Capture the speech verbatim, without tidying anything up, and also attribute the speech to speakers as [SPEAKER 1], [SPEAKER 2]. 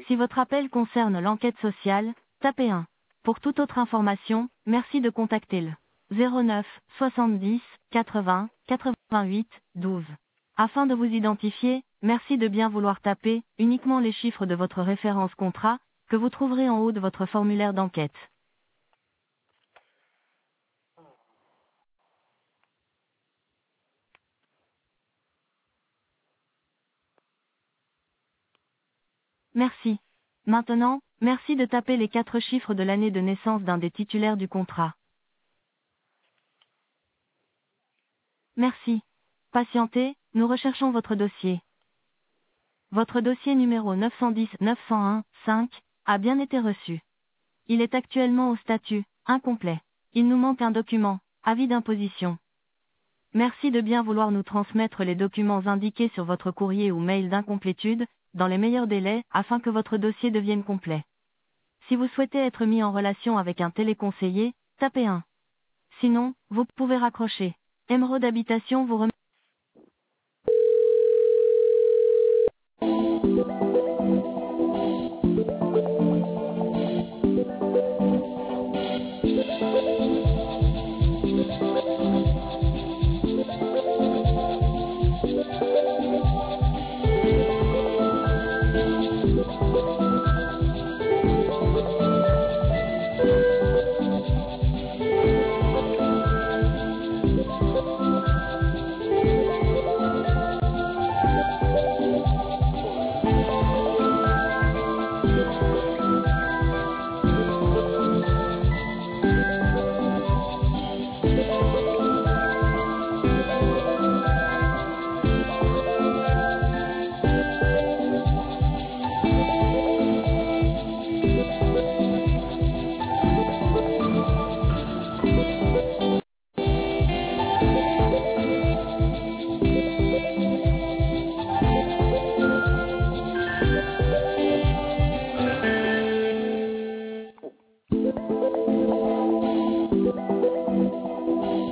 [SPEAKER 1] Si votre appel concerne l'enquête sociale, tapez un. Pour toute autre information, merci de contacter le zéro neuf soixante-dix quatre-vingts quatre-vingt-huit douze. Afin de vous identifier, merci de bien vouloir taper uniquement les chiffres de votre référence contrat, que vous trouverez en haut de votre formulaire d'enquête. Merci. Maintenant, merci de taper les quatre chiffres de l'année de naissance d'un des titulaires du contrat. Merci. Patientez, nous recherchons votre dossier. Votre dossier numéro neuf cent dix neuf cent un cinq a bien été reçu. Il est actuellement au statut incomplet. Il nous manque un document, avis d'imposition. Merci de bien vouloir nous transmettre les documents indiqués sur votre courrier ou mail d'incomplétude, dans les meilleurs délais, afin que votre dossier devienne complet. Si vous souhaitez être mis en relation avec un téléconseiller, tapez un. Sinon, vous pouvez raccrocher. Émeraude Habitation vous remercie.